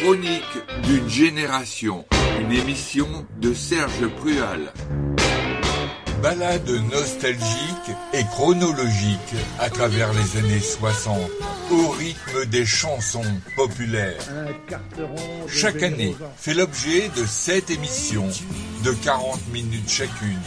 chronique d'une génération, une émission de Serge Prual. Balade nostalgique et chronologique à travers les années 60, au rythme des chansons populaires. Chaque année fait l'objet de 7 émissions de 40 minutes chacune.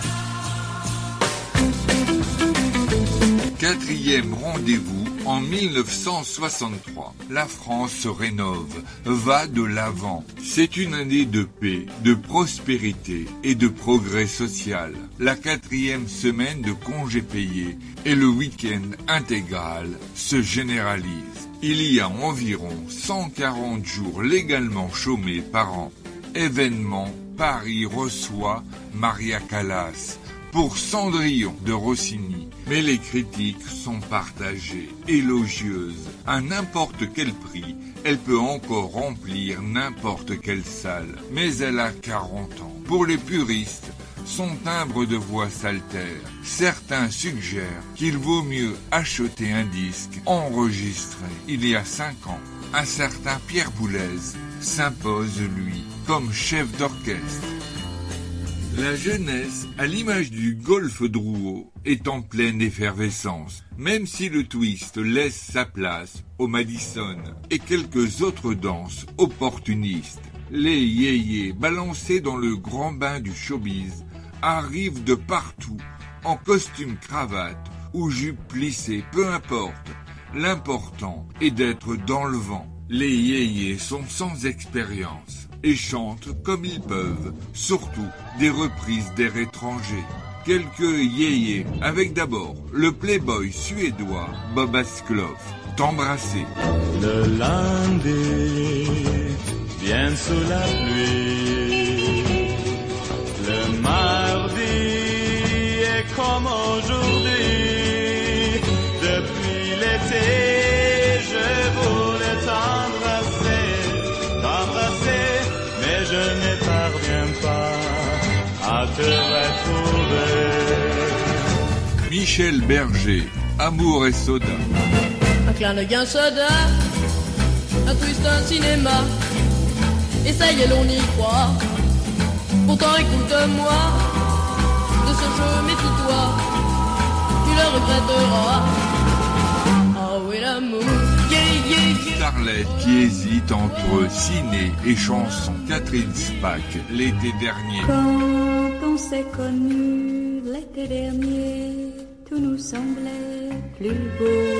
4e rendez-vous en 1963. La France se rénove, va de l'avant. C'est une année de paix, de prospérité et de progrès social. La 4e semaine de congés payés et le week-end intégral se généralisent. Il y a environ 140 jours légalement chômés par an. Événement, Paris reçoit Maria Callas pour Cendrillon de Rossini. Mais les critiques sont partagées, élogieuses. À n'importe quel prix, elle peut encore remplir n'importe quelle salle. Mais elle a 40 ans. Pour les puristes, son timbre de voix s'altère. Certains suggèrent qu'il vaut mieux acheter un disque enregistré il y a 5 ans. Un certain Pierre Boulez s'impose, lui, comme chef d'orchestre. La jeunesse, à l'image du golf Drouot, est en pleine effervescence, même si le twist laisse sa place au Madison et quelques autres danses opportunistes. Les yéyés, balancés dans le grand bain du showbiz, arrivent de partout, en costume cravate ou jupe plissée, peu importe. L'important est d'être dans le vent. Les yéyés sont sans expérience et chantent comme ils peuvent, surtout des reprises d'air étrangers. Quelques yéyés, avec d'abord le playboy suédois Bob Askloff, T'embrasser. Le lundi vient sous la pluie, le mardi est comme aujourd'hui, depuis l'été je voulais t'embrasser, mais je ne parviens pas à te retrouver. Michel Berger, Amour et soda. Un clin d'œil, un soda, un twist, un cinéma, et ça y est, l'on y croit. Pourtant écoute-moi, de ce jeu méfie-toi, tu le regretteras. Ah oui, l'amour, yeah, yeah, yeah. Starlet qui hésite entre ciné et chanson. Catherine Spack, l'été dernier. Quand on s'est connus l'été dernier, tout nous semblait plus beau.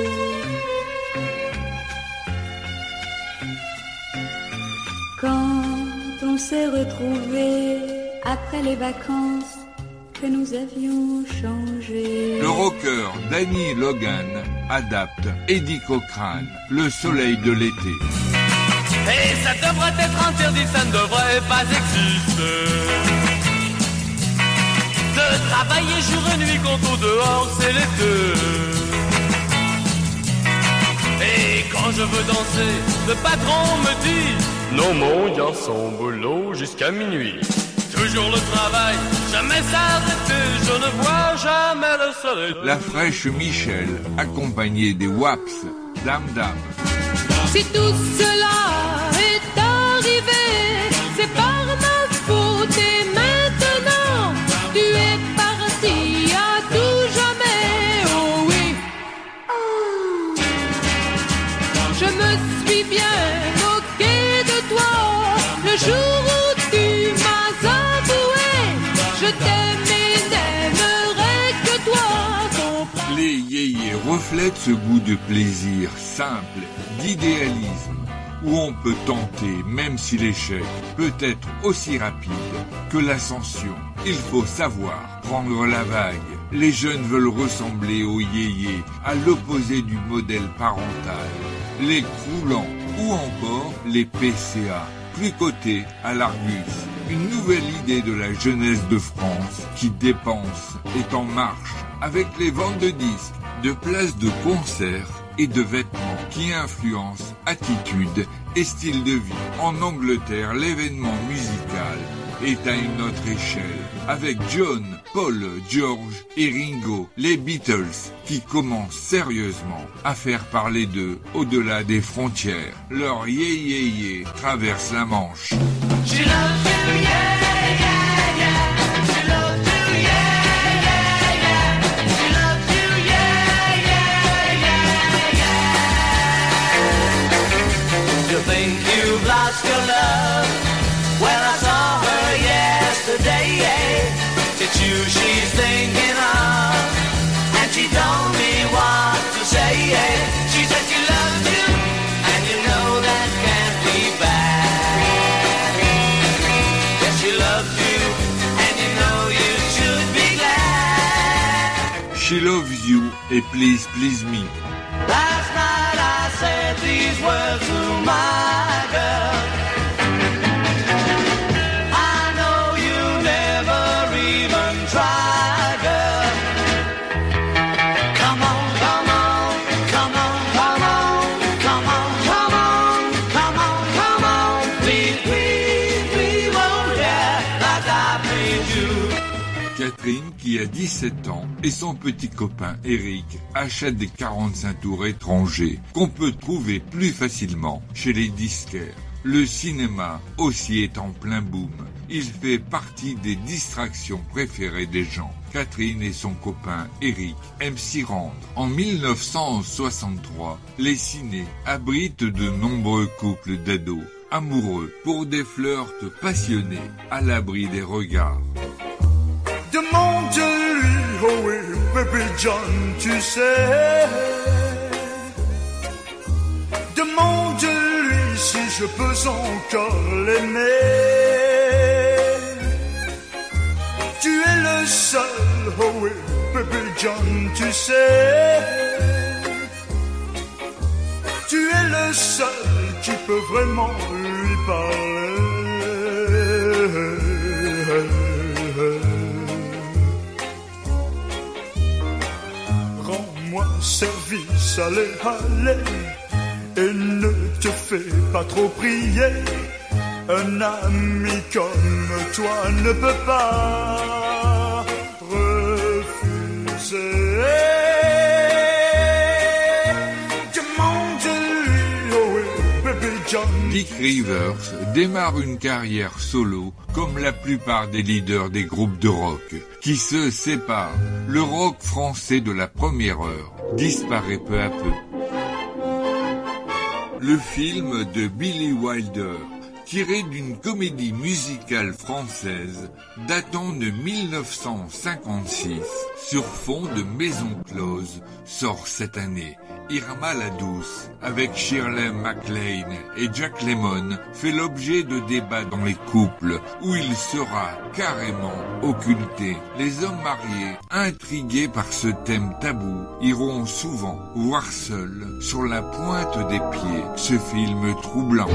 Quand on s'est retrouvés après les vacances que nous avions changé. Le rocker Danny Logan adapte Eddie Cochrane, Le soleil de l'été. Et ça devrait être interdit, ça ne devrait pas exister. De travailler jour et nuit quand au dehors c'est l'été. Et quand je veux danser, le patron me dit: non mon garçon, boulot jusqu'à minuit. Toujours le travail, jamais s'arrêter, je ne vois jamais le soleil. La fraîche Michel, accompagnée des Waps, Dame Dame. Si tout cela est arrivé, c'est par ma faute et maintenant tu es parti à tout jamais, oh oui. Je me suis bien moqué de toi le jour où tu m'as avoué je t'aime et n'aimerais que toi. Les yéyés reflètent ce goût de plaisir simple, d'idéalisme, où on peut tenter, même si l'échec peut être aussi rapide que l'ascension. Il faut savoir prendre la vague. Les jeunes veulent ressembler aux yéyés, à l'opposé du modèle parental. Les croulants ou encore les PCA, plus cotés à l'Argus. Une nouvelle idée de la jeunesse de France qui dépense est en marche avec les ventes de disques, de places de concert et de vêtements qui influencent attitude et style de vie. En Angleterre, l'événement musical est à une autre échelle, avec John, Paul, George et Ringo, les Beatles, qui commencent sérieusement à faire parler d'eux au-delà des frontières. Leur yeah yeah yeah traverse la Manche. She loves you, yeah, yeah, yeah. She loves you, yeah, yeah, yeah. She loves you, yeah, yeah, yeah, yeah. You think you've lost your love? Well, I saw her yesterday, yeah. It's you she's thinking of, and she told me what to say, yeah. She said she loves you, and you know that can't be bad. She loves you et please please me. Last night I said these words to my girl. I know you never even tried, girl. Come on, come on, come on, come on, come on, come on, come on, come on. Please, please, please, oh yeah, like I please you. Catherine, qui a 17 ans, et son petit copain Eric achètent des 45 tours étrangers qu'on peut trouver plus facilement chez les disquaires. Le cinéma aussi est en plein boom. Il fait partie des distractions préférées des gens. Catherine et son copain Eric aiment s'y rendre. En 1963, les cinés abritent de nombreux couples d'ados amoureux pour des flirts passionnés à l'abri des regards. Demande-lui, oh oui, baby John, tu sais. Demande-lui si je peux encore l'aimer. Tu es le seul, oh oui, baby John, tu sais. Tu es le seul qui peut vraiment lui parler. Service, allez, allez, et ne te fais pas trop prier. Un ami comme toi ne peut pas refuser. Demande-lui, oh oui, baby John. Dick Rivers démarre une carrière solo comme la plupart des leaders des groupes de rock qui se séparent. Le rock français de la première heure disparaît peu à peu. Le film de Billy Wilder, tiré d'une comédie musicale française datant de 1956 sur fond de Maison Close, sort cette année. Irma la Douce, avec Shirley MacLaine et Jack Lemmon, fait l'objet de débats dans les couples où il sera carrément occulté. Les hommes mariés, intrigués par ce thème tabou, iront souvent voir seuls, sur la pointe des pieds, ce film troublant.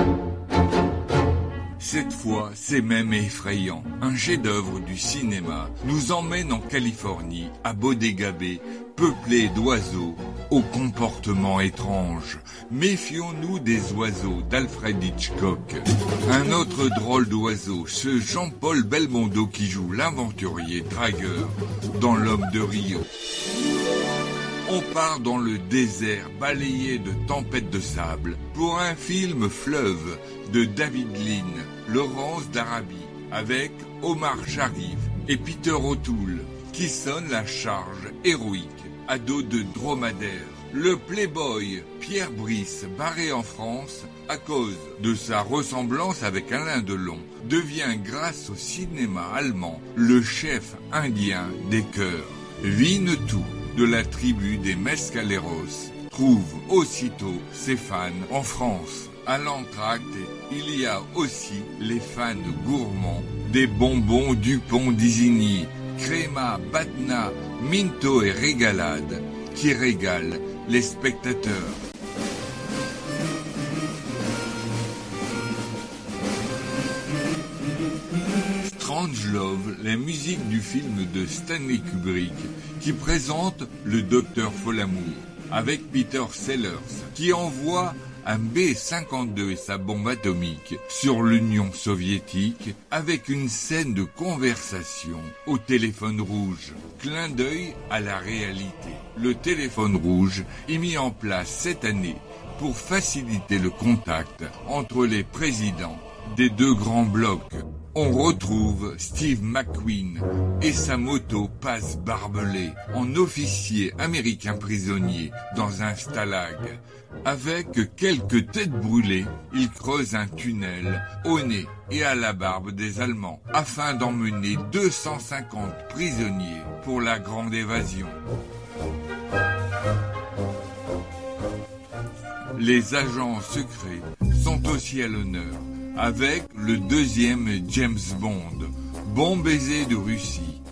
Cette fois, c'est même effrayant. Un chef-d'œuvre du cinéma nous emmène en Californie, à Bodega Bay, peuplé d'oiseaux au comportement étrange. Méfions-nous des oiseaux d'Alfred Hitchcock. Un autre drôle d'oiseau, ce Jean-Paul Belmondo qui joue l'aventurier dragueur dans L'Homme de Rio. On part dans le désert balayé de tempêtes de sable pour un film fleuve de David Lean, Laurence d'Arabie, avec Omar Sharif et Peter O'Toole, qui sonne la charge héroïque à dos de dromadaire. Le playboy Pierre Brice, barré en France à cause de sa ressemblance avec Alain Delon, devient grâce au cinéma allemand le chef indien des chœurs. Winnetou, de la tribu des Mescaleros, trouve aussitôt ses fans en France. À l'entracte, il y a aussi les fans gourmands des bonbons Dupont d'Isigny, Créma, Batna, Minto et Régalade, qui régalent les spectateurs. Strangelove, la musique du film de Stanley Kubrick, qui présente le docteur Folamour, avec Peter Sellers, qui envoie un B-52 et sa bombe atomique sur l'Union soviétique avec une scène de conversation au téléphone rouge. Clin d'œil à la réalité. Le téléphone rouge est mis en place cette année pour faciliter le contact entre les présidents des deux grands blocs. On retrouve Steve McQueen et sa moto passe barbelée en officier américain prisonnier dans un stalag. Avec quelques têtes brûlées, il creuse un tunnel au nez et à la barbe des Allemands afin d'emmener 250 prisonniers pour la grande évasion. Les agents secrets sont aussi à l'honneur avec le deuxième James Bond. Bon baiser de Russie.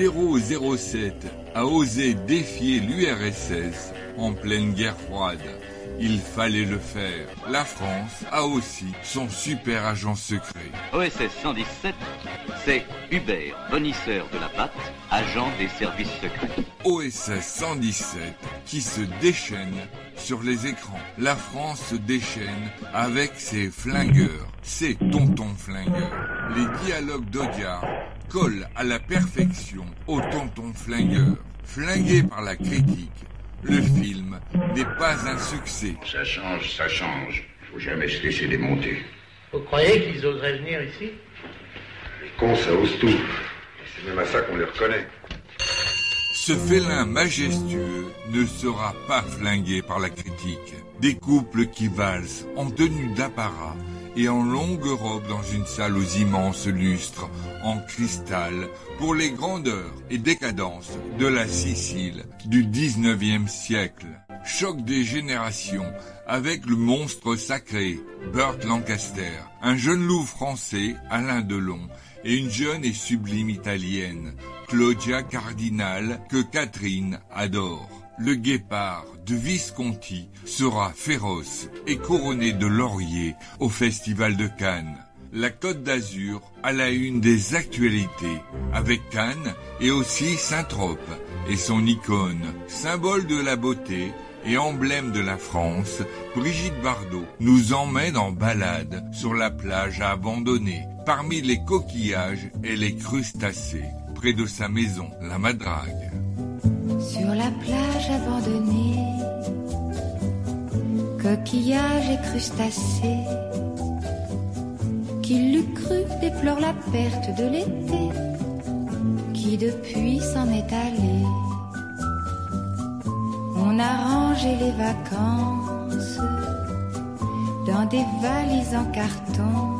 007 a osé défier l'URSS en pleine guerre froide. Il fallait le faire. La France a aussi son super agent secret. OSS 117, c'est Hubert, bonisseur de la pâte, agent des services secrets. OSS 117 qui se déchaîne sur les écrans. La France se déchaîne avec ses flingueurs, ses tontons flingueurs. Les dialogues d'Audiard collent à la perfection aux tontons flingueurs. Flingué par la critique, le film n'est pas un succès. Ça change, ça change. Faut jamais se laisser démonter. Vous croyez qu'ils oseraient venir ici? Les cons, ça ose tout. Et c'est même à ça qu'on les reconnaît. Ce félin majestueux ne sera pas flingué par la critique. Des couples qui valsent en tenue d'apparat et en longue robe dans une salle aux immenses lustres en cristal pour les grandeurs et décadences de la Sicile du 19e siècle. Choc des générations avec le monstre sacré, Burt Lancaster, un jeune loup français, Alain Delon, et une jeune et sublime italienne, Claudia Cardinal, que Catherine adore. Le guépard de Visconti sera féroce et couronné de lauriers au Festival de Cannes. La Côte d'Azur à la une des actualités, avec Cannes et aussi Saint-Trope et son icône, symbole de la beauté et emblème de la France. Brigitte Bardot nous emmène en balade sur la plage abandonnée, parmi les coquillages et les crustacés, près de sa maison, la Madrague. Sur la plage abandonnée, coquillages et crustacés, qui l'eût cru déplore la perte de l'été, qui depuis s'en est allé. On a rangé les vacances dans des valises en carton,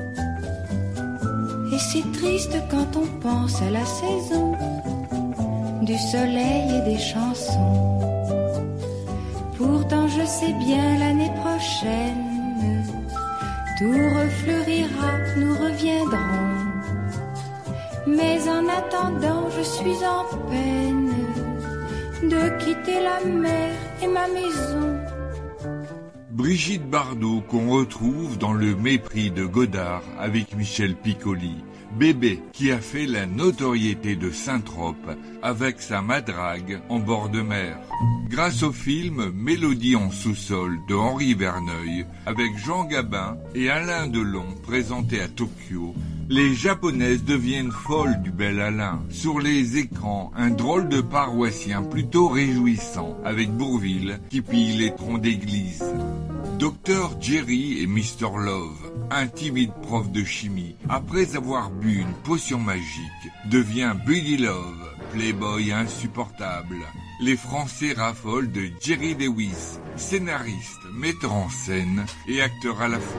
et c'est triste quand on pense à la saison du soleil et des chansons. Pourtant je sais bien l'année prochaine tout refleurira, nous reviendrons. Mais en attendant je suis en peine de quitter la mer et ma maison. Brigitte Bardot qu'on retrouve dans Le Mépris de Godard avec Michel Piccoli. Bébé qui a fait la notoriété de Saint-Trope avec sa Madrague en bord de mer. Grâce au film Mélodie en sous-sol de Henri Verneuil avec Jean Gabin et Alain Delon présenté à Tokyo, les Japonaises deviennent folles du bel Alain. Sur les écrans, un drôle de paroissien plutôt réjouissant avec Bourvil qui pille les troncs d'église. Dr Jerry et Mr Love, un timide prof de chimie, après avoir bu une potion magique, devient Buddy Love, playboy insupportable. Les Français raffolent de Jerry Lewis, scénariste, metteur en scène et acteur à la fois.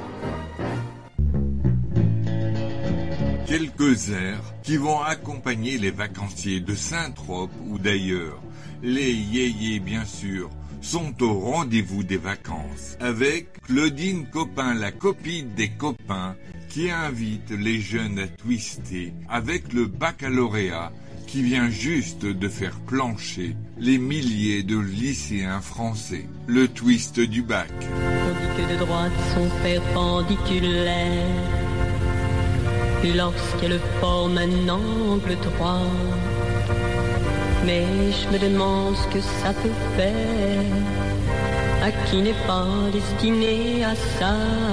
Quelques airs qui vont accompagner les vacanciers de Saint-Trope ou d'ailleurs. Les yéyés bien sûr sont au rendez-vous des vacances avec Claudine Copin, la copine des copains, qui invite les jeunes à twister avec le baccalauréat qui vient juste de faire plancher les milliers de lycéens français. Le twist du bac. On dit que de droite sont perpendiculaires, et lorsqu'elle forme un angle droit, mais je me demande ce que ça peut faire à qui n'est pas destiné à ça.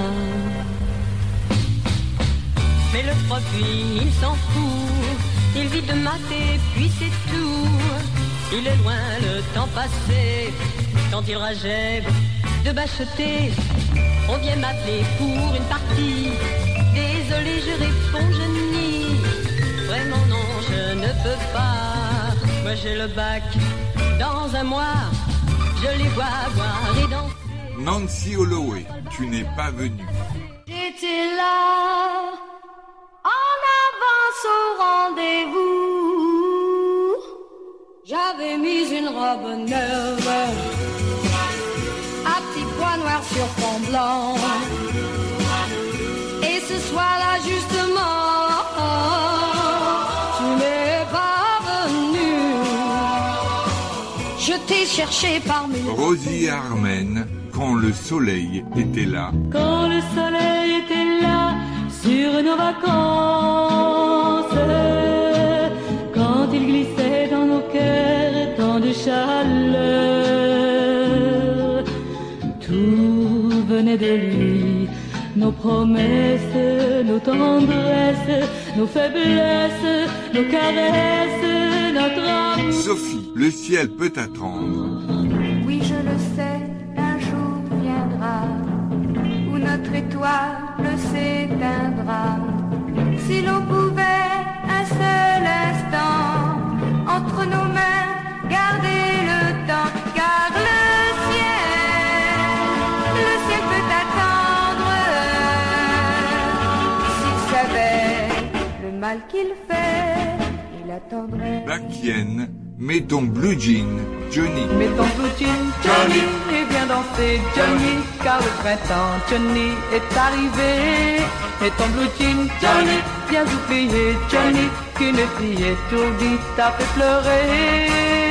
Mais le profit, il s'en fout, il vit de maths puis c'est tout. Il est loin le temps passé, quand il rageait de bacheter. On vient m'appeler pour une partie, désolé je réponds je nie. Vraiment non je ne peux pas, moi j'ai le bac dans un mois, je les vois boire et danser. Nancy Holloway, tu n'es pas venue. J'étais là, en avance au rendez-vous. J'avais mis une robe neuve, à petits pois noirs sur fond blanc. Et ce soir-là justement, tu n'es pas venu. Je t'ai cherché parmi Rosie Armen, quand le soleil était là. Quand le soleil était là sur nos vacances, quand il glissait dans nos cœurs tant de chaleur, tout venait de lui, nos promesses, nos tendresses, nos faiblesses, nos caresses, notre amour. Sophie, le ciel peut attendre. Oui, je le sais, un jour viendra où notre étoile s'éteindra. Si l'on pouvait un seul instant entre nos mains garder le temps, car le ciel peut attendre. S'il savait le mal qu'il fait, il attendrait. Bakienne, mets ton blue jean, Johnny. Mets ton blue jean, Johnny, et viens danser, Johnny, car le printemps, Johnny, est arrivé. Mets ton blue jean, Johnny, viens oublier, Johnny, qu'une fille étourdie t'a fait pleurer.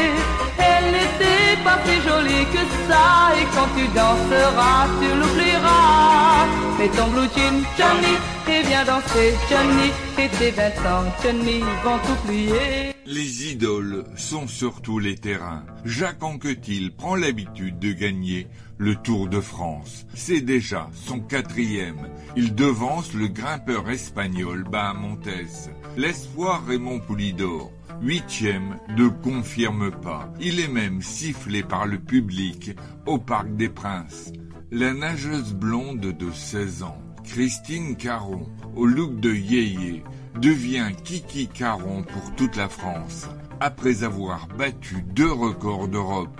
Elle n'était pas plus jolie que ça, et quand tu danseras, tu l'oublieras. Mets ton blue jean, Johnny, et viens danser, Johnny, et tes 20 ans, Johnny, vont t'oublier. Les idoles sont sur tous les terrains. Jacques Anquetil prend l'habitude de gagner le Tour de France. C'est déjà son 4e. Il devance le grimpeur espagnol Bahamontes. L'espoir Raymond Poulidor, 8e, ne confirme pas. Il est même sifflé par le public au Parc des Princes. La nageuse blonde de 16 ans, Christine Caron, au look de yéyé, devient Kiki Caron pour toute la France, après avoir battu 2 records d'Europe.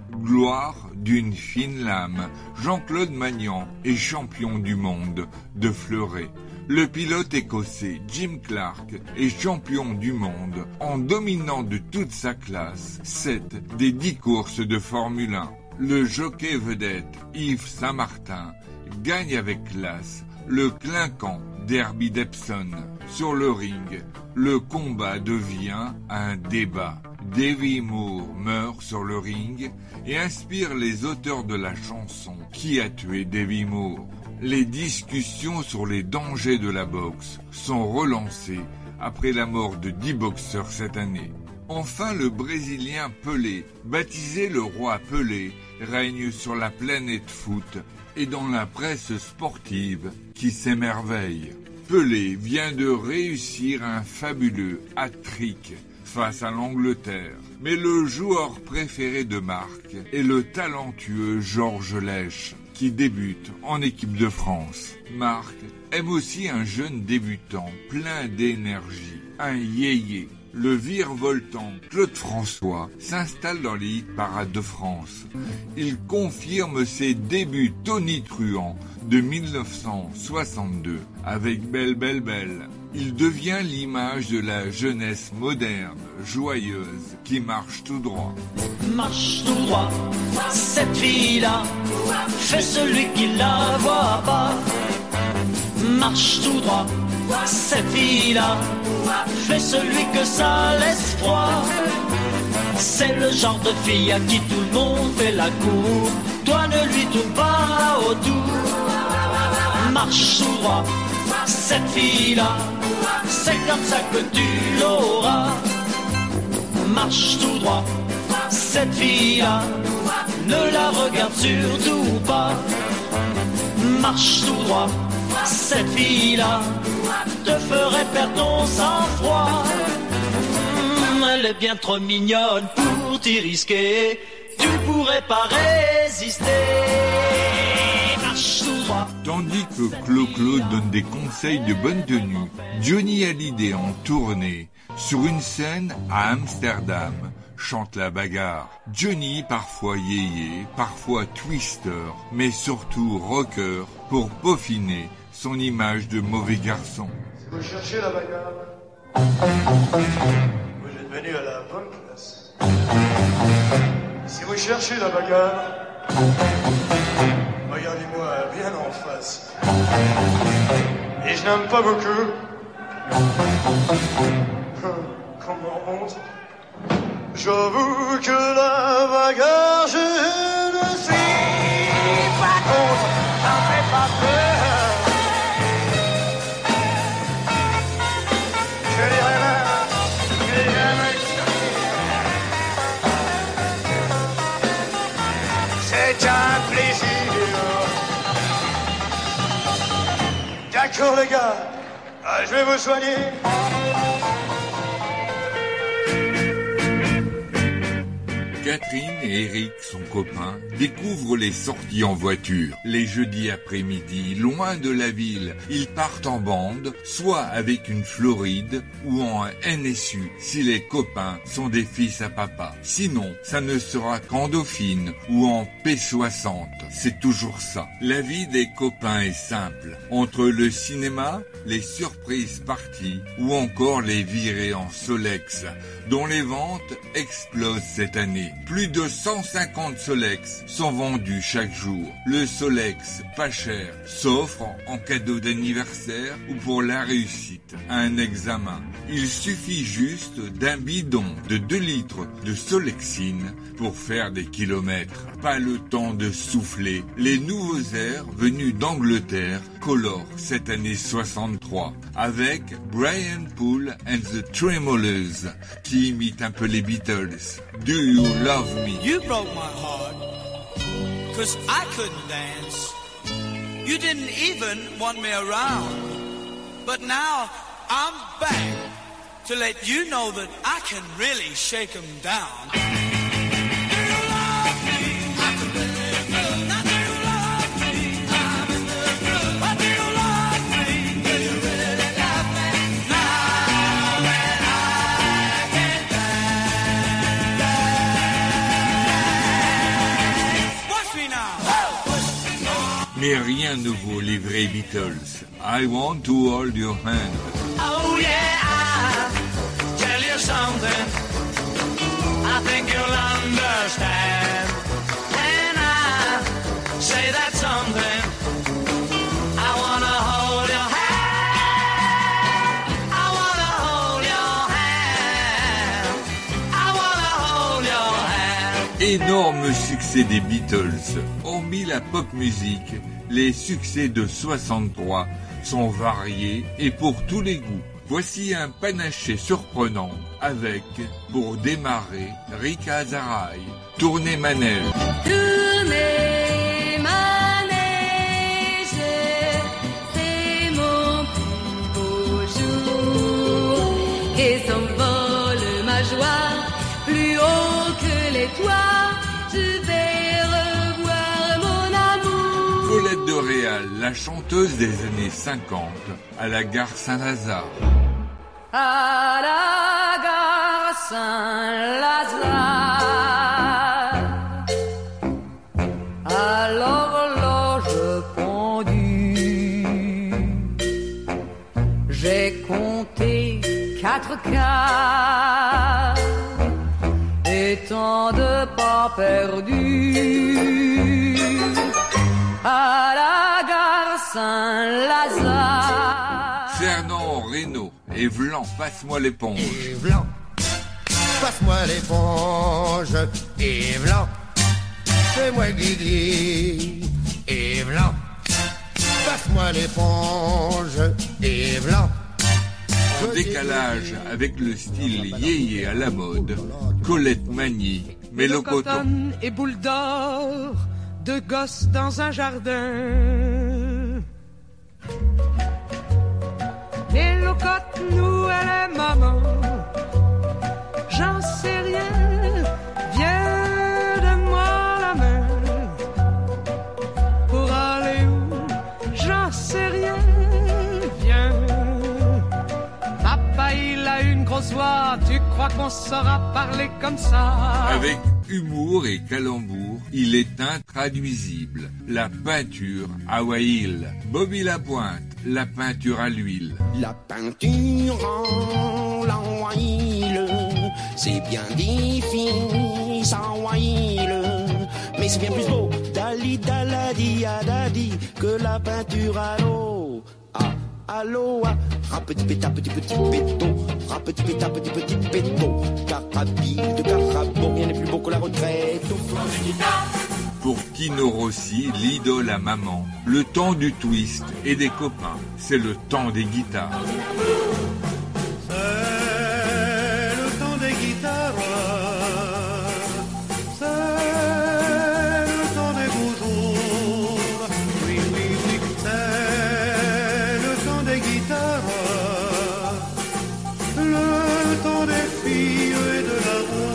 Gloire d'une fine lame, Jean-Claude Magnan est champion du monde de fleuret. Le pilote écossais Jim Clark est champion du monde en dominant de toute sa classe 7 des 10 courses de Formule 1. Le jockey vedette Yves Saint-Martin gagne avec classe le clinquant Derby d'Epsom. Sur le ring, le combat devient un débat. Demi Moore meurt sur le ring et inspire les auteurs de la chanson Qui a tué Demi Moore. Les discussions sur les dangers de la boxe sont relancées après la mort de 10 boxeurs cette année. Enfin, le Brésilien Pelé, baptisé le roi Pelé, règne sur la planète foot et dans la presse sportive qui s'émerveille. Pelé vient de réussir un fabuleux hat-trick face à l'Angleterre. Mais le joueur préféré de Marc est le talentueux Georges Lèche, qui débute en équipe de France. Marc aime aussi un jeune débutant plein d'énergie, un yéyé. Le virevoltant Claude François s'installe dans les hit-parades de France. Il confirme ses débuts tonitruants de 1962 avec Belle Belle Belle. Il devient l'image de la jeunesse moderne, joyeuse, qui marche tout droit. Marche tout droit, cette fille-là, fait celui qui la voit pas. Marche tout droit, cette fille-là, fait celui que ça laisse froid. C'est le genre de fille à qui tout le monde fait la cour. Toi ne lui tourne pas autour. Marche tout droit, cette fille-là, c'est comme ça que tu l'auras. Marche tout droit, cette fille-là, ne la regarde surtout pas. Marche tout droit, cette fille-là te ferait perdre ton sang-froid. Elle est bien trop mignonne pour t'y risquer, tu pourrais pas résister. Marche tout droit. Tandis que Clo-Clo donne des conseils de bonne tenue, Johnny Hallyday en tournée, sur une scène à Amsterdam, chante la bagarre. Johnny, parfois yéyé, parfois twister, mais surtout rocker, pour peaufiner son image de mauvais garçon. Si vous cherchez la bagarre, vous êtes venu à la bonne place. Si vous cherchez la bagarre, regardez-moi bien en face. Et je n'aime pas beaucoup qu'on m'en montre. J'avoue que la bagarre, je ne suis pas contre, ça me fait pas peur. Je dirais même, c'est un plaisir. D'accord les gars, je vais vous soigner. Catherine et Eric, son copain, découvrent les sorties en voiture. Les jeudis après-midi, loin de la ville, ils partent en bande, soit avec une Floride ou en NSU, si les copains sont des fils à papa. Sinon, ça ne sera qu'en Dauphine ou en P60. C'est toujours ça. La vie des copains est simple. Entre le cinéma, les surprises parties ou encore les virées en Solex, dont les ventes explosent cette année. Plus de 150 Solex sont vendus chaque jour. Le Solex, pas cher, s'offre en cadeau d'anniversaire ou pour la réussite à un examen. Il suffit juste d'un bidon de 2 litres de Solexine pour faire des kilomètres. Pas le temps de souffler. Les nouveaux airs venus d'Angleterre colorent cette année 63 avec Brian Poole and the Tremolos qui imitent un peu les Beatles. Do you love me? You broke my heart, 'cause I couldn't dance. You didn't even want me around. But now I'm back to let you know that I can really shake 'em down. Mais rien ne vaut les vrais Beatles. I want to hold your hand. Oh yeah, I'll tell you something I think you'll understand. When I say that something, I wanna hold your hand. I wanna hold your hand. I wanna hold your hand. Énorme succès des Beatles. Hormis la pop musique, les succès de 63 sont variés et pour tous les goûts. Voici un panaché surprenant avec, pour démarrer, Rika Azaray, Tournez manège. Tournez manège, c'est mon plus beau jour. Et s'envole ma joie, plus haut que les toits, je vais revoir mon amour. Colette de Réal, la chanteuse des années 50, à la gare Saint-Lazare. À la gare Saint-Lazare, à l'horloge pendue, j'ai compté 4 quarts et tant de pas perdus. À la gare Saint-Lazare, Fernand Reynaud et Vlan, passe-moi l'éponge. Et Vlan, passe-moi l'éponge. Et Vlan, fais-moi guigui. Et Vlan, passe-moi l'éponge. Et Vlan. En décalage avec le style yéyé à la mode, Colette Magny Mélocoton et boule d'or, deux gosses dans un jardin. Mélocote, nous, elle est maman. J'en sais rien, viens donne-moi la main. Pour aller où, j'en sais rien, viens. Papa, il a une grosse voix, tu crois qu'on saura parler comme ça? Avec humour et calembour, il est intraduisible. La peinture à Wail. Bobby Lapointe, la peinture à l'huile. La peinture à l'huile, c'est bien difficile à Wail, mais c'est bien plus beau, dali daladi adadi, que la peinture à l'eau. Ah, à l'eau, ah. Petit péta, petit péto, petit péta, petit péto, carabine de carabon, rien n'est plus beau que la retraite. Pour Tino Rossi, l'idole à maman, le temps du twist et des copains, c'est le temps des guitares. C'est le temps des guitares, c'est le temps des beaux jours. Oui, oui, oui, c'est le temps des guitares, le temps des filles et de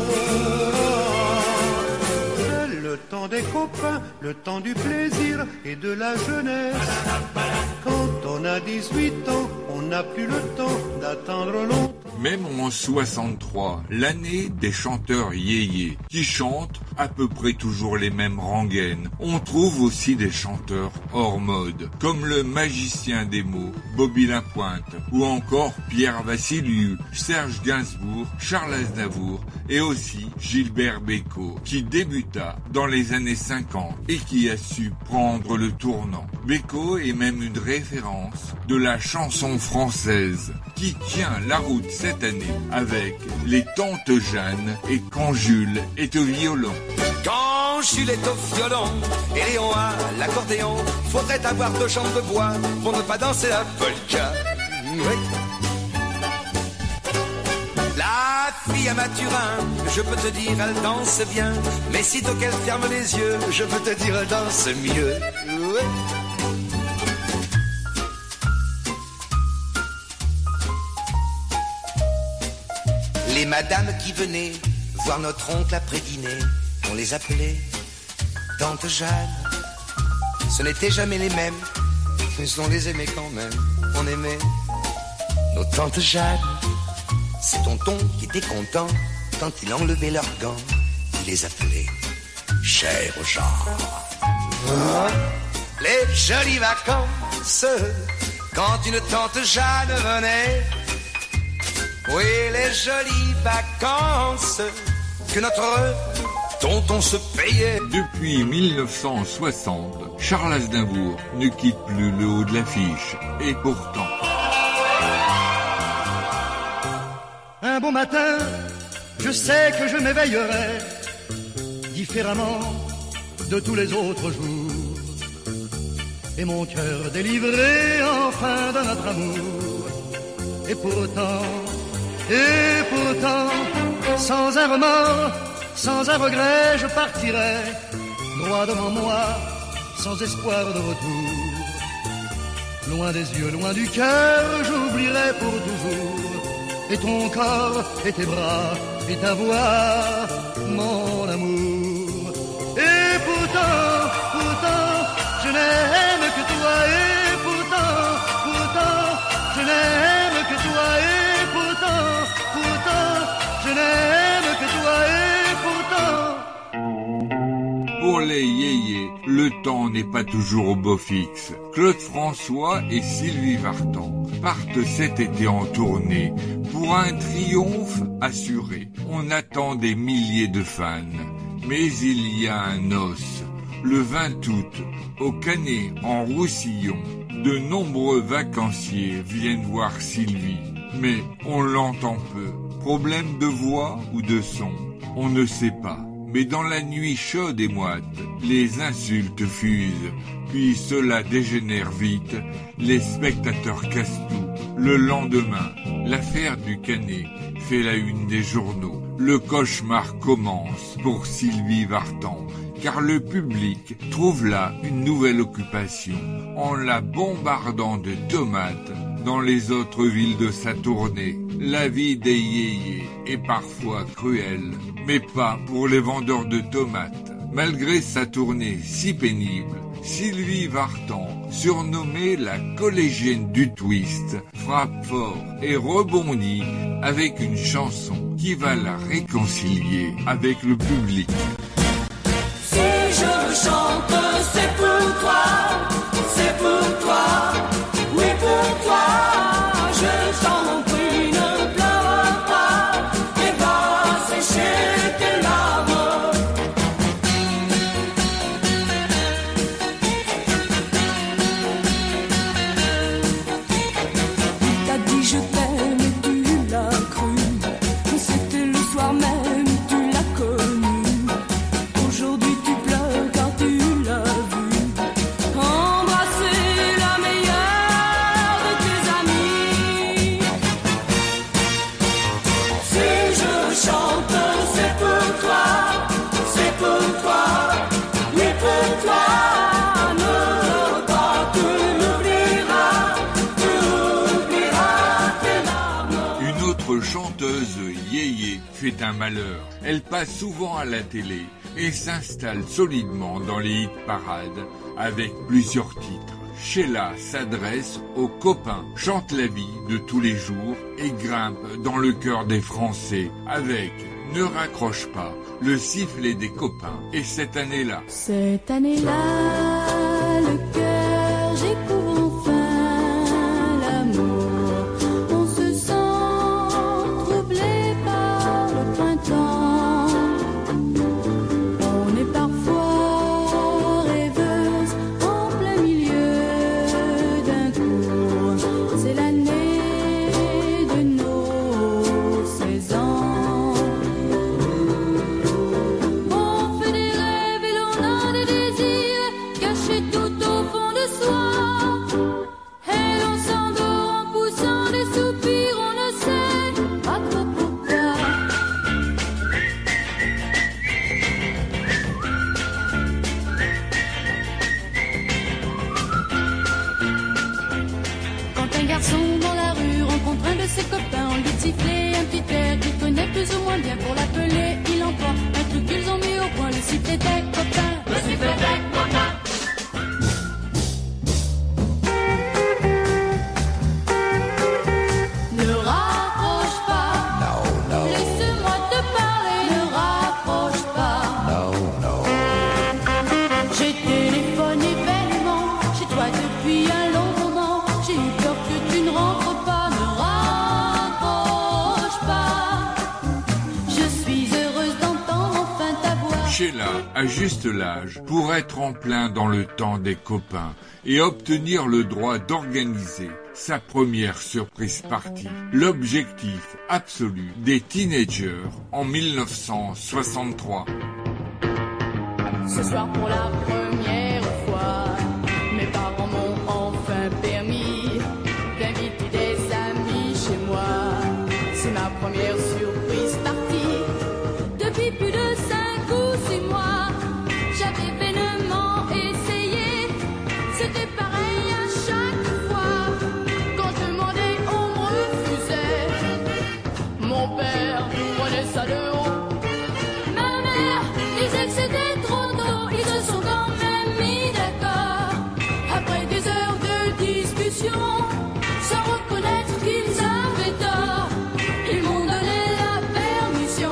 l'amour. C'est le temps des copains, le temps du plaisir et de la jeunesse. Quand on a 18 ans, on n'a plus le temps d'attendre longtemps. Même en 63, l'année des chanteurs yéyés, qui chantent à peu près toujours les mêmes rengaines. On trouve aussi des chanteurs hors mode, comme le magicien des mots, Bobby Lapointe, ou encore Pierre Vassiliou, Serge Gainsbourg, Charles Aznavour, et aussi Gilbert Bécaud, qui débuta dans les années 50 et qui a su prendre le tournant. Bécaud est même une référence de la chanson française, qui tient la route cette année avec les tantes Jeanne et quand Jules est au violon. Quand Jules est au violon et Léon à l'accordéon, faudrait avoir 2 jambes de bois pour ne pas danser la polka. Oui. La fille à Mathurin, je peux te dire elle danse bien, mais sitôt qu'elle ferme les yeux, je peux te dire elle danse mieux. Oui. Les madames qui venaient voir notre oncle après dîner, on les appelait Tante Jeanne. Ce n'étaient jamais les mêmes, mais on les aimait quand même. On aimait nos Tantes Jeanne. C'est tonton qui était content quand il enlevait leurs gants. Il les appelait Cher Jean. Les jolies vacances, quand une Tante Jeanne venait. Oui, les jolies vacances que notre tonton se payait. Depuis 1960, Charles Aznavour ne quitte plus le haut de l'affiche. Et pourtant... Un bon matin, je sais que je m'éveillerai différemment de tous les autres jours. Et mon cœur délivré enfin de notre amour. Et pourtant, sans un remords, sans un regret, je partirai droit devant moi, sans espoir de retour. Loin des yeux, loin du cœur, j'oublierai pour toujours. Et ton corps, et tes bras, et ta voix, mon amour. Et pourtant, je n'aime que toi. Et pourtant, je n'aime que toi. Et pourtant, je n'aime que toi. Et pourtant. Pour les yéyés, le temps n'est pas toujours au beau fixe. Claude François et Sylvie Vartan partent cet été en tournée pour un triomphe assuré. On attend des milliers de fans, mais il y a un os. Le 20 août, au Canet, en Roussillon, de nombreux vacanciers viennent voir Sylvie, mais on l'entend peu. Problème de voix ou de son, on ne sait pas. Mais dans la nuit chaude et moite, les insultes fusent, puis cela dégénère vite, les spectateurs cassent tout. Le lendemain, l'affaire du Canet fait la une des journaux. le cauchemar commence pour Sylvie Vartan, car le public trouve là une nouvelle occupation en la bombardant de tomates dans les autres villes de sa tournée. La vie des yéyés est parfois cruelle, mais pas pour les vendeurs de tomates. Malgré sa tournée si pénible, Sylvie Vartan, surnommée la collégienne du twist, frappe fort et rebondit avec une chanson qui va la réconcilier avec le public. Si je chante, c'est pour toi, c'est pour toi, oui pour toi. Je t'en prie, ne pleure pas et va sécher tes larmes. Il t'a dit je t'aime et tu l'as cru, mais c'était le soir même, tu l'as connu. Aujourd'hui tu pleures car tu l'as vu embrasser la meilleure de tes amis. Si je chante, c'est pour toi, oui pour toi. Ne pas, tu oublieras tes larmes. Une autre chanteuse yéyé fait un malheur. Elle passe souvent à la télé et s'installe solidement dans les hit parades avec plusieurs titres. Sheila s'adresse aux copains, chante la vie de tous les jours et grimpe dans le cœur des Français avec Ne raccroche pas, le sifflet des copains. Et cette année-là, Cette année-là, le cœur, j'éprouve enfin l'amour. On se sent troublé par le printemps. On est parfois rêveuse en plein milieu d'un cours. C'est l'année de nos 16 ans. On fait des rêves et l'on a des désirs cachés tout au fond de soi. Et l'on s'endort en poussant des soupirs, on ne sait pas trop pourquoi. Quand un garçon dans la rue rencontre un de ses copains, on lui siffle un petit air qu'il connaît plus ou moins bien pour l'appeler. Il envoie un truc qu'ils ont mis au point, le sifflet des copains. Le sifflet des copains. Ne raccroche pas, laisse-moi te parler. Ne raccroche pas, j'ai téléphoné bellement chez toi depuis un long moment. J'ai eu peur que tu ne rentres pas. Ne raccroche pas, je suis heureuse d'entendre enfin ta voix. Sheila a juste l'âge pour être en plein dans le temps des copains et obtenir le droit d'organiser sa première surprise party. L'objectif absolu des teenagers en 1963. Ce soir pour la première fois, mes parents m'ont enfin permis d'inviter des amis chez moi. C'est ma première surprise partie. Depuis plus de 5 ou 6 mois, j'avais vainement essayé. C'était pareil à chaque fois. Quand je demandais, on me refusait. Mon père prenait ça de haut. Ma mère disait que c'était trop tôt. Ils se sont quand même mis d'accord. Après des heures de discussion, sans reconnaître qu'ils avaient tort, ils m'ont donné la permission.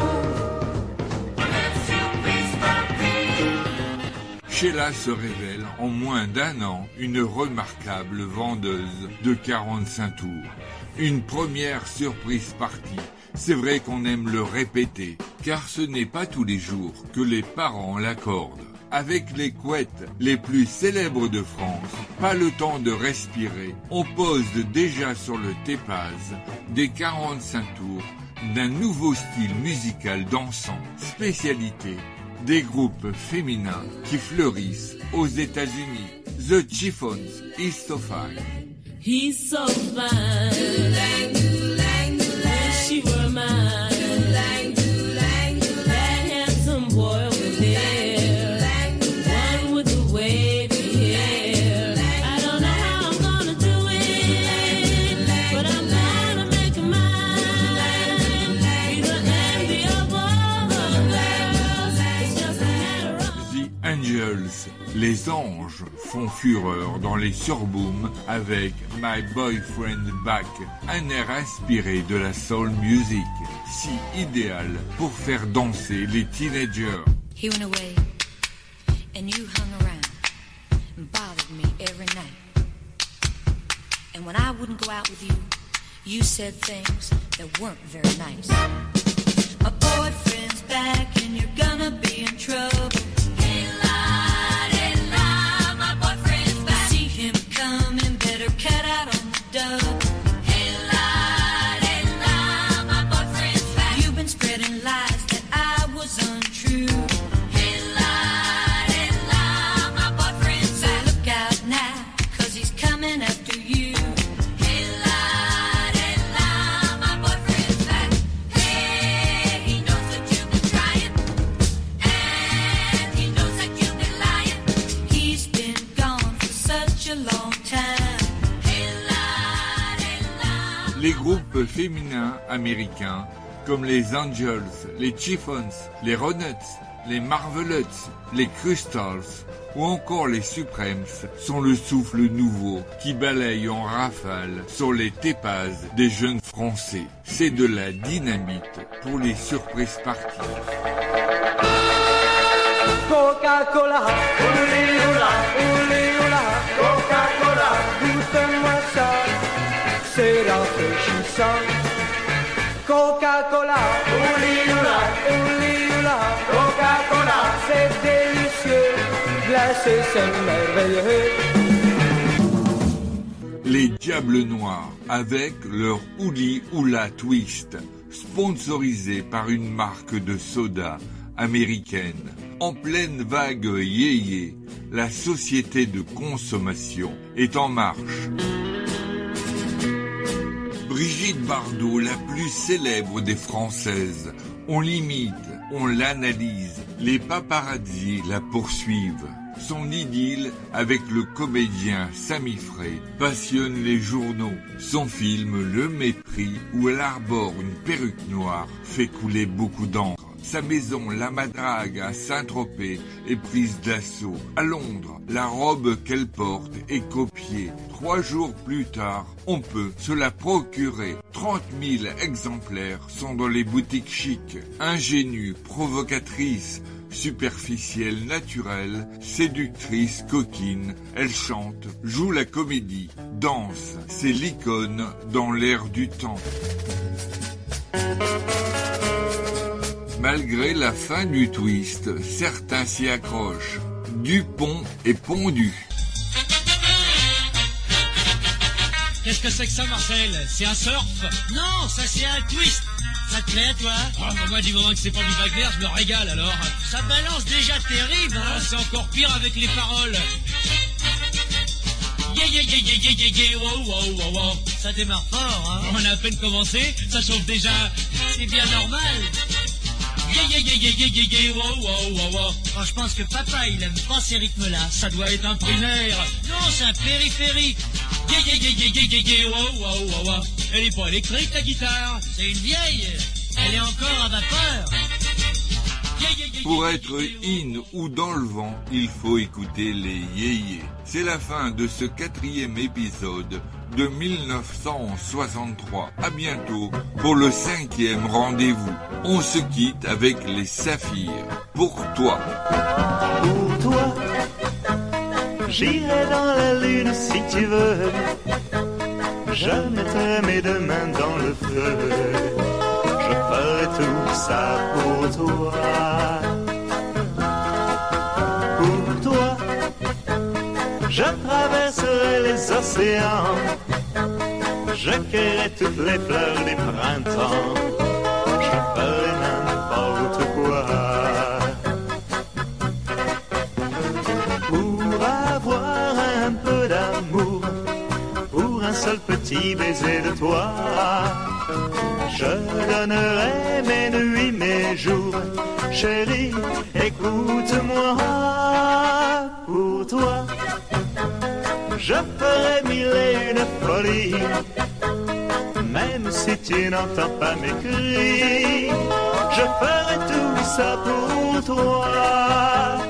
Sheila se révèle en moins d'un an une remarquable vendeuse de 45 tours. Une première surprise party. C'est vrai qu'on aime le répéter, car ce n'est pas tous les jours que les parents l'accordent. Avec les couettes les plus célèbres de France, pas le temps de respirer, on pose déjà sur le Tépaz des 45 tours d'un nouveau style musical dansant, spécialité des groupes féminins qui fleurissent aux États-Unis. The Chiffons, He's So Fine. He's so fine. Wish you were mine. les anges font fureur dans les surbooms avec My Boyfriend Back, un air inspiré de la soul music, si idéal pour faire danser les teenagers. He went away and you hung around and bothered me every night. And when I wouldn't go out with you, you said things that weren't very nice. My boyfriend's back and you're gonna be in trouble. Hey, la, my boyfriend's back. See him coming, better cut out on the double. Hey, la, my boyfriend's back. You've been spreading lies that I was untrue. Hey, la, my boyfriend's back. So look out now, 'cause he's coming after you. Les groupes féminins américains comme les Angels, les Chiffons, les Ronettes, les Marvelettes, les Crystals ou encore les Supremes sont le souffle nouveau qui balaye en rafale sur les tépazes des jeunes Français. C'est de la dynamite pour les surprises parties. Coca-Cola, ouli oula, Coca-Cola, goûte-moi ça, c'est rafraîchissant. Coca-Cola, ouli oula, Coca-Cola, c'est délicieux, glacé, c'est merveilleux. Les Diables Noirs avec leur Ouli Oula Twist, sponsorisé par une marque de soda américaine. En pleine vague yéyé, la société de consommation est en marche. Brigitte Bardot, la plus célèbre des Françaises, on l'imite, on l'analyse, les paparazzis la poursuivent. Son idylle avec le comédien Sami Frey passionne les journaux. Son film Le Mépris, où elle arbore une perruque noire, fait couler beaucoup d'encre. Sa maison, la Madrague, à Saint-Tropez, est prise d'assaut. À Londres, la robe qu'elle porte est copiée. 3 jours plus tard, on peut se la procurer. 30 000 exemplaires sont dans les boutiques chics. Ingénue, provocatrice, superficielle, naturelle, séductrice, coquine, elle chante, joue la comédie, danse. C'est l'icône dans l'air du temps. Malgré la fin du twist, certains s'y accrochent. Dupont est pondu. Qu'est-ce que c'est que ça, Marcel? C'est un surf? Non, ça c'est un twist. Ça te plaît, toi? Moi, du moment que c'est pas du Wagner, je me régale, alors. Ça balance déjà terrible, hein? C'est encore pire avec les paroles. Yeah, yeah, yeah, yeah, yeah, yeah, yeah, wow, wow, wow, wow. Ça démarre fort, hein? On a à peine commencé, ça chauffe déjà. C'est bien normal. Yeah, yeah, yeah, yeah, yeah, yeah, yeah, wow, wow, wow, wow. Oh, je pense que papa, il aime pas ces rythmes-là. Ça doit être un primaire. Non, c'est un périphérique. Yeah, yeah, yeah, yeah, yeah, yeah, yeah, wow, wow, wow, wow. Elle est pas électrique, la guitare. C'est une vieille. Elle est encore à vapeur. Pour être in ou dans le vent, il faut écouter les yéyés. C'est la fin de ce 4e épisode de 1963. À bientôt pour le 5e rendez-vous. On se quitte avec les Saphirs. Pour toi. Pour toi, j'irai dans la lune si tu veux. Je mettrai mes 2 mains dans le feu. Je ferai tout ça pour toi. Pour toi, je traverserai les océans. Je cueillerai toutes les fleurs du printemps. Je ferai n'importe quoi pour avoir un peu d'amour, pour un seul petit baiser de toi. Je donnerai mes nuits, mes jours. Chérie, écoute-moi. Pour toi, je ferai 1001 folies. Même si tu n'entends pas mes cris, je ferai tout ça pour toi.